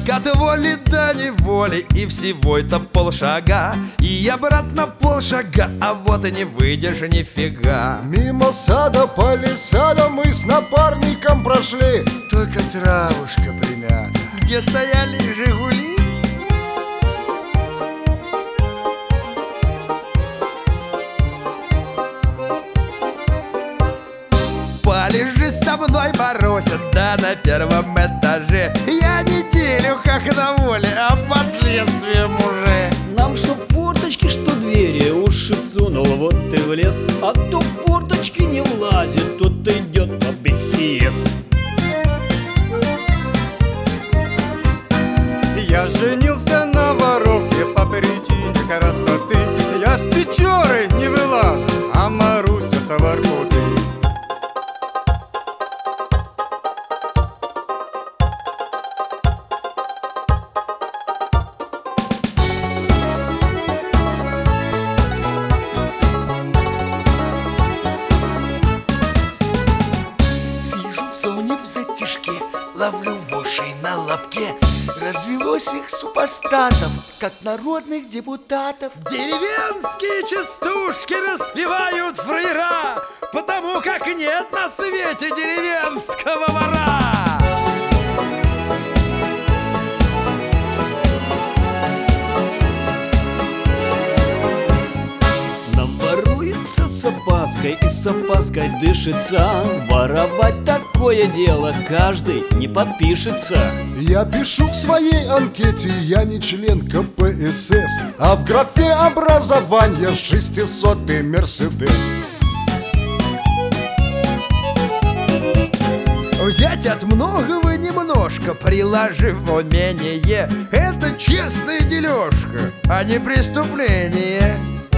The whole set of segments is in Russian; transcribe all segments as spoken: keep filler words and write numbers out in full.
Как от воли до неволи, и всего-то полшага, и обратно полшага, а вот и не выйдешь нифига. Мимо сада, палисада мы с напарником прошли. Только травушка примята, где стояли «Жигули». Полежи со мной, Маруся, да на первом этаже. Я неделю как на воле, а под следствием уже. Нам что форточки, что двери, уши всунул, вот ты влез. А кто в форточки не влазит, тот идет на бехес. Я женился на воровке по причине красоты. Я с Печоры не вылажу, а Маруся с Воркуты. В затишке ловлю вошей на лобке. Развелось их супостатов, как народных депутатов. Деревенские частушки распевают фраера, потому как нет на свете деревенского вора. Нам воруется с опаской и с опаской дышится. Воровать такое дело каждый не подпишется. Я пишу в своей анкете, я не член ка пэ эс эс, а в графе образования шестисотый Мерседес. Взять от многого немножко, приложив умение, это честная дележка, а не преступление.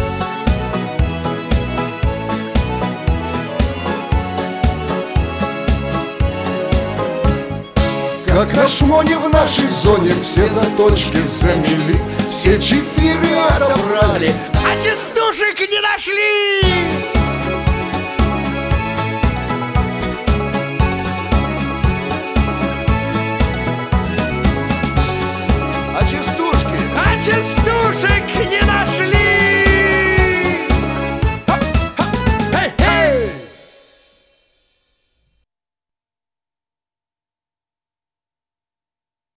Как на шмоне в нашей зоне все заточки замели, все чефиры отобрали, А частушек не нашли!